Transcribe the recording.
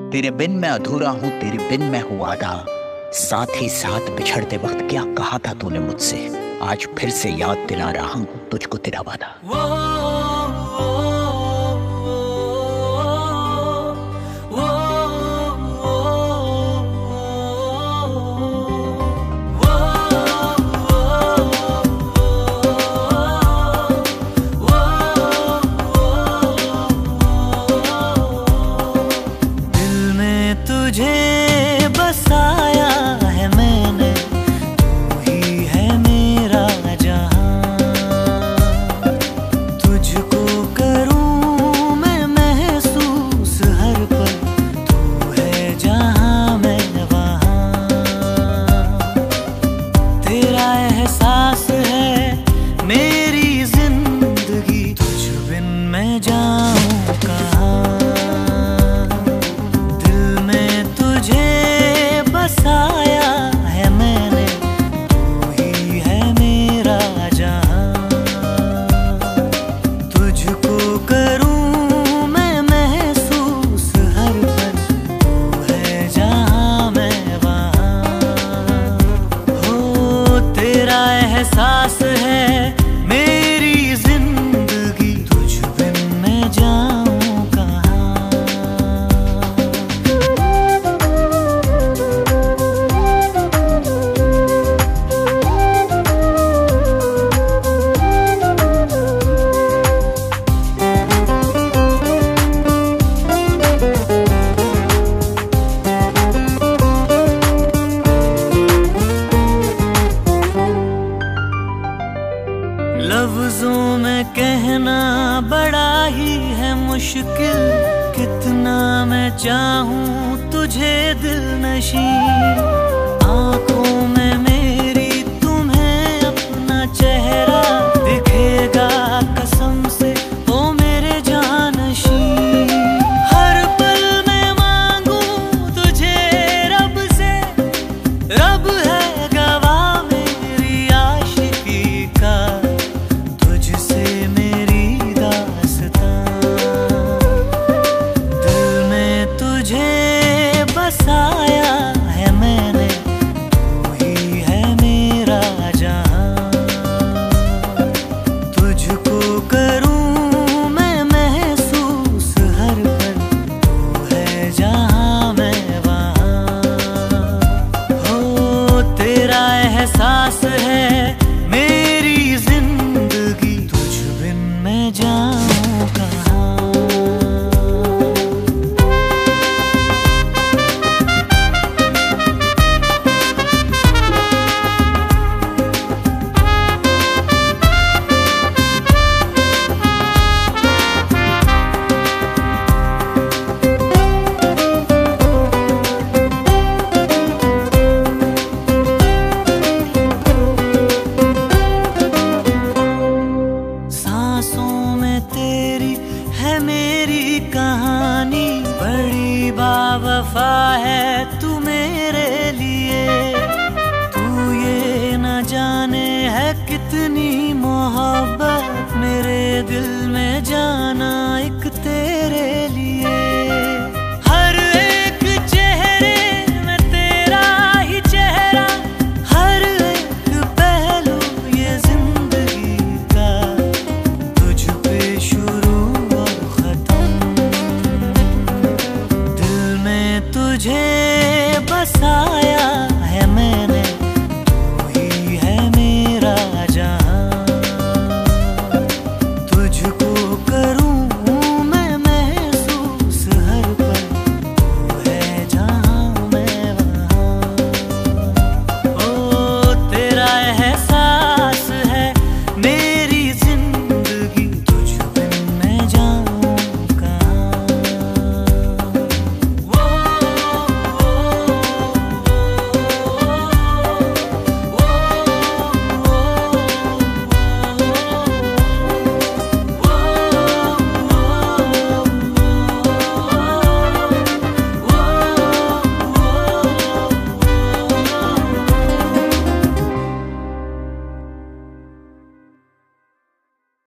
तेरे बिन मैं अधूरा हूँ, तेरे बिन मैं हूँ आधा। साथ ही साथ बिछड़ते वक्त क्या कहा था तूने मुझसे, आज फिर से याद दिला रहा हूँ तुझको तेरा वादा। तुझे बसाया है मैंने, तू ही है मेरा जहां। तुझको करूं मैं महसूस हर पल, तू है जहां मैं वहां। तेरा एहसास है मेरी जिंदगी, तुझ बिन मैं जाऊं कहां। बसाया है मैंने, तू ही है मेरा जहां। तुझको करूं मैं महसूस हर पल, तू है जहां मैं वहां। हो तेरा एहसास है मेरी जिंदगी, तुझ बिन मैं जाऊं लफ्जों में कहना बड़ा ही है मुश्किल, कितना मैं चाहूं तुझे दिल नशी। आंखों में मेरी तुम्हें अपना चेहरा दिखेगा कसम से, ओ मेरे जानशी। हर पल मैं मांगू तुझे रब से, रब है गवाह मेरी आशिकी का, तुझसे मेरी दास्तां। दिल में तुझे बसाया है मैंने, तू ही है मेरा जहां। तुझको करूं मैं महसूस हर पल, तू है जहां मैं वहां। हो तेरा एहसास है मेरी जिंदगी, तुझ बिन मैं जाऊं कहां। सांसों में तेरी है मेरी कहानी, बड़ी बावफा है तू मेरे लिए। तू ये न जाने है कितनी मोहब्बत मेरे दिल में जाना एक तेरे लिए। हर एक चेहरे में तेरा ही चेहरा, हर एक पहलू ये जिंदगी का, तुझ पे शुरू और खत्म। दिल में तुझे बसाया